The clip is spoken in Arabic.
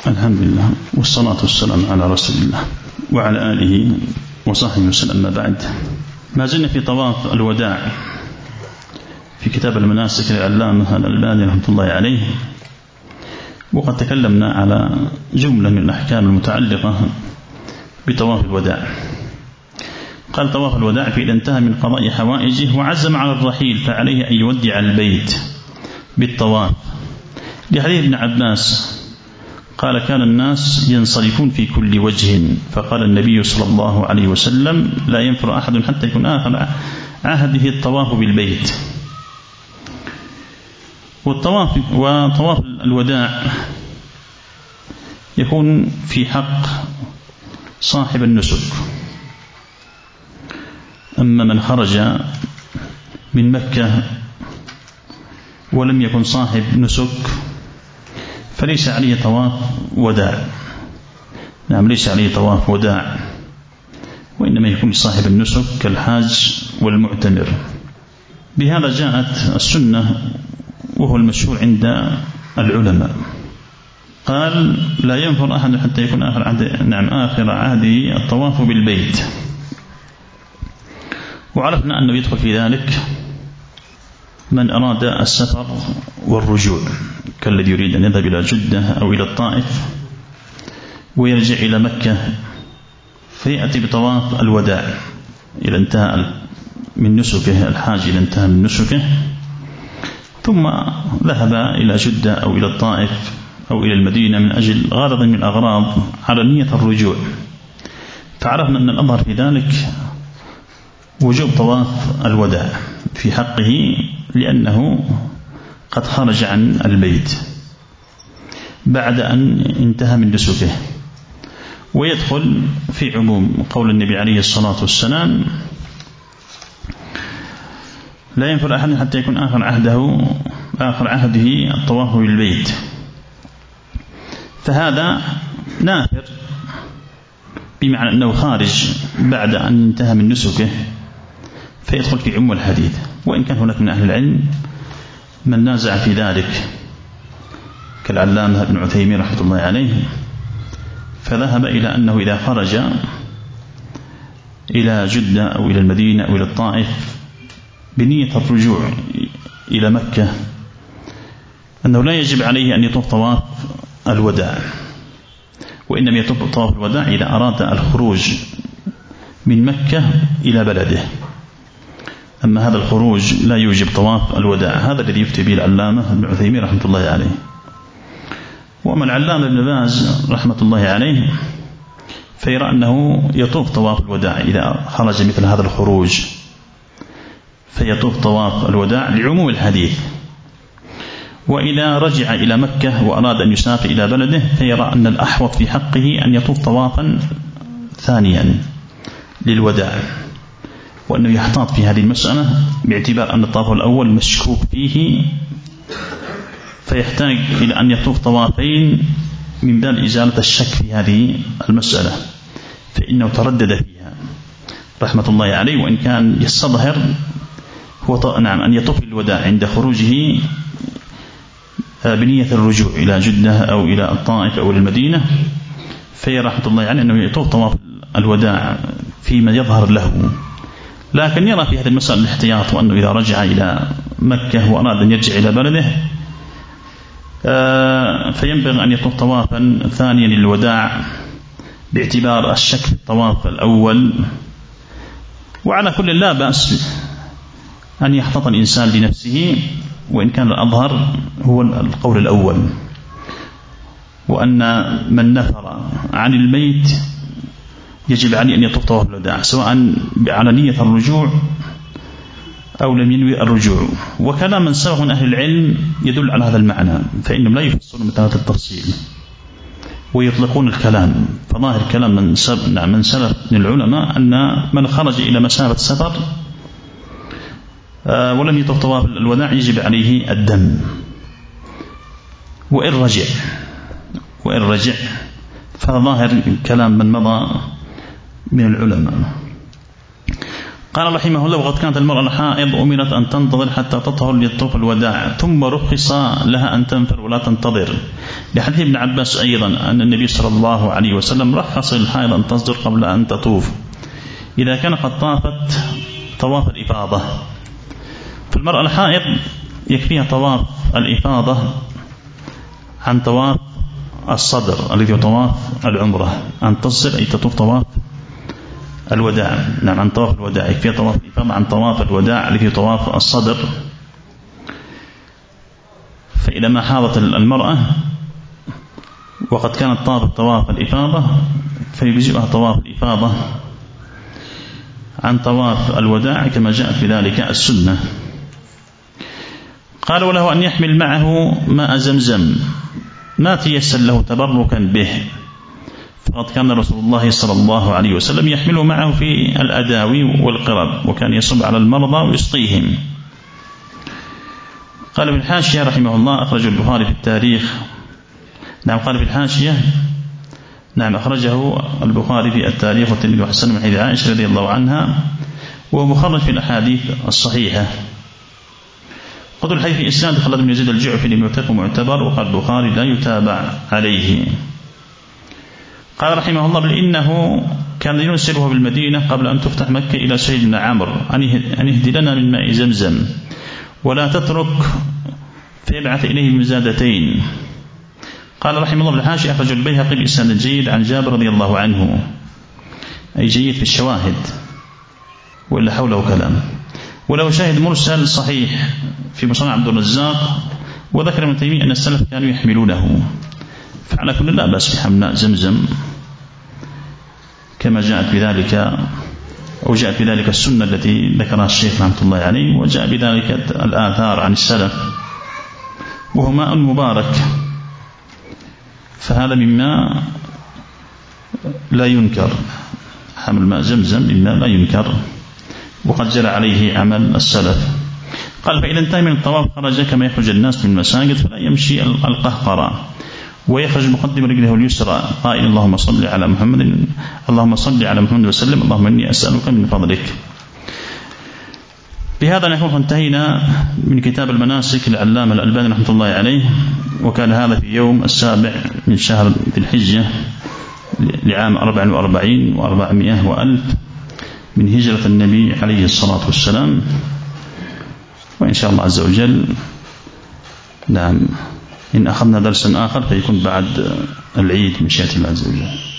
الحمد لله والصلاة والسلام على رسول الله وعلى آله وصحبه وسلم. ما بعد، ما زلنا في طواف الوداع في كتاب المناسك للعلامة الألباني رحمة الله عليه، وقد تكلمنا على جملة من الأحكام المتعلقة بطواف الوداع. قال: طواف الوداع فإذا انتهى من قضاء حوائجه وعزم على الرحيل فعليه أن يودع البيت بالطواف، لحديث ابن عباس قال: كان الناس ينصرفون في كل وجه، فقال النبي صلى الله عليه وسلم: لا ينفر أحد حتى يكون آخر عهده الطواف بالبيت. وطواف الوداع يكون في حق صاحب النسك. أما من خرج من مكة ولم يكن صاحب نسك فليس عليه طواف وداع. نعم، ليس عليه طواف وداع، وإنما يكون صاحب النسك كالحاج والمعتمر. بهذا جاءت السنة وهو المشهور عند العلماء. قال: لا ينفر أحد حتى يكون آخر عهده الطواف بالبيت. وعرفنا أنه يدخل في ذلك من أراد السفر والرجوع، كالذي يريد أن يذهب إلى جدة أو إلى الطائف ويرجع إلى مكة فيأتي بطواف الوداع إذا انتهى من نسكه، الحاج إذا انتهى من نسكه، ثم ذهب إلى جدة أو إلى الطائف أو إلى المدينة من أجل غرض من الأغراض على نية الرجوع. فعرفنا أن الأمر في ذلك وجوب طواف الوداع في حقه، لأنه قد خرج عن البيت بعد أن انتهى من نسكه. ويدخل في عموم قول النبي عليه الصلاة والسلام: لا ينفر أحد حتى يكون آخر عهده الطواف بالبيت. فهذا نافر بمعنى أنه خارج بعد أن انتهى من نسكه، فيدخل في عموم الحديث. وإن كان هناك من أهل العلم من نازع في ذلك كالعلامة ابن عثيمين رحمة الله عليه، فذهب إلى أنه إذا خرج إلى جدة أو إلى المدينة أو إلى الطائف بنية الرجوع إلى مكة أنه لا يجب عليه أن يطوف طواف الوداع، وإنما يطوف طواف الوداع إذا أراد الخروج من مكة إلى بلده. أما هذا الخروج لا يوجب طواف الوداع. هذا الذي يفتي به العلامة ابن عثيمين رحمة الله عليه. وأما العلامة ابن باز رحمة الله عليه فيرى أنه يطوف طواف الوداع إذا خرج مثل هذا الخروج، فيطوف طواف الوداع لعموم الحديث. وإذا رجع إلى مكة وأراد أن يسافر إلى بلده فيرى أن الأحوط في حقه أن يطوف طوافا ثانيا للوداع، وأنه يحتاط في هذه المسألة باعتبار أن الطواف الأول مشكوك فيه، فيحتاج إلى أن يطوف طوافين من باب إزالة الشك في هذه المسألة، فإنه تردد فيها رحمة الله عليه. وإن كان يستظهر هو أن يطوف الوداع عند خروجه بنية الرجوع إلى جدة أو إلى الطائف أو المدينة، في رحمة الله عليه أنه يطوف طواف الوداع فيما يظهر له. لكن يرى في هذه المسألة الاحتياط، وأنه إذا رجع إلى مكة وأراد أن يرجع إلى بلده فينبغي أن يطوف طوافا ثانيا للوداع باعتبار الشك في الطواف الأول. وعلى كل لا بأس أن يحتاط الإنسان لنفسه، وإن كان الأظهر هو القول الأول، وأن من نفر عن البيت يجب عليه أن يطوف طواف الوداع سواء على نية الرجوع أو لم ينوي الرجوع. وكلام من سبق من أهل العلم يدل على هذا المعنى، فإنهم لا يفصلون مثل هذا التفصيل ويطلقون الكلام. فظاهر كلام من سلف من العلماء أن من خرج إلى مسافة سفر ولم يطوف طواف الوداع يجب عليه الدم، وإن رجع فظاهر كلام من مضى من العلماء. قال رحمه الله: وقد كانت المرأة الحائض أمرت أن تنتظر حتى تطهر للطوف الوداع، ثم رخص لها أن تنفر ولا تنتظر، لحديث ابن عباس أيضا أن النبي صلى الله عليه وسلم رخص للحائض أن تصدر قبل أن تطوف إذا كان قد طافت طواف الإفاضة. فالمرأة الحائض يكفيها طواف الإفاضة عن طواف الصدر الذي هو طواف العمرة، أن تصدر أي تطوف طواف الوداع. نعم، عن طواف الوداع يكفيها طواف الإفاضة عن طواف الوداع الذي هو طواف الصدر. فإذا ما حاضت المرأة وقد كانت طافت طواف الإفاضة فيجزئها طواف الإفاضة عن طواف الوداع كما جاءت في ذلك السنة. قال: وله أن يحمل معه ماء زمزم ما تيسر له تبركا به، فقد كان رسول الله صلى الله عليه وسلم يحمله معه في الأداوي والقرب، وكان يصب على المرضى ويسقيهم. قال في الحاشية رحمه الله: أخرج البخاري في التاريخ. نعم، قال في الحاشية: نعم، أخرجه البخاري في التاريخ والترمذي وحسن من حديث عائشة رضي الله عنها، وهو مخرج في الأحاديث الصحيحة. قد الحديث في إسناد خالد بن يزيد الجعفي لم معتبر، وقال البخاري لا يتابع عليه. قال رحمه الله: بل إنه كان يرسله بالمدينة قبل أن تفتح مكة إلى سيد بن عمرو أن يهدي لنا من ماء زمزم ولا تترك، فيبعث إليه بمزادتين. قال رحمه الله: بالحاشية: أخرج البيهقي بإسناد جيد عن جابر رضي الله عنه، أي جيد في الشواهد وإلا حوله كلام، وله شاهد مرسل صحيح في مصنع عبد الرزاق. وذكر ابن تيمية أن السلف كانوا يحملونه، فعلى كل لا بأس بحمل زمزم كما جاءت بذلك، أو جاءت بذلك السنة التي ذكرها الشيخ رحمة الله عليه، وجاء بذلك الآثار عن السلف، وهو ماء مبارك، فهذا مما لا ينكر، حمل ماء زمزم مما لا ينكر، وقد جرى عليه عمل السلف. قال: فإذا انتهى من الطواف خرج كما يخرج الناس من المساجد، فلا يمشي القهقرة، ويخرج مقدم رجله اليسرى قائل: اللهم صل على محمد، اللهم صل على محمد وسلم، اللهم إني أسألك من فضلك. بهذا نكون انتهينا من كتاب المناسك للعلامة الألباني رحمة الله عليه، وكان هذا في يوم 7 من شهر ذي الحجة لعام 44 و400 وألف من هجرة النبي عليه الصلاة والسلام. وإن شاء الله عز وجل نعم إن أخذنا درسا آخر فيكون بعد العيد من شيئة الله عز وجل.